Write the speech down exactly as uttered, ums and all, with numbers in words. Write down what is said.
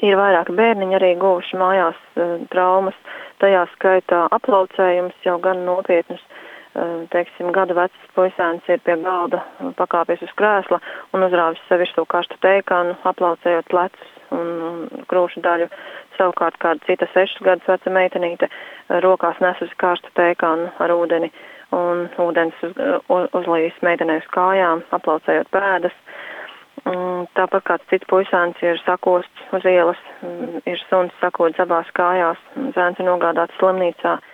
Ir vairāki bērniņi arī guvuši mājās traumas, tajā skaitā aplaucējums jau gan nopietnus. Teiksim, gadu vecs puisēns ir pie galda pakāpies uz krēsla un uzrāvis sev virsū karstu teikanu, aplaucējot plecus un krūšu daļu. Savukārt kāda cita sešas gadus veca meitenīte rokās nesusi karstu teikanu ar ūdeni un ūdens uz, uzlījis meitenei uz kājām, aplaucējot pēdas. Tāpat kāds cits puisēns ir sakosts uz ielas, ir suns sakots abās kājās, zēns ir nogādāts slimnīcā.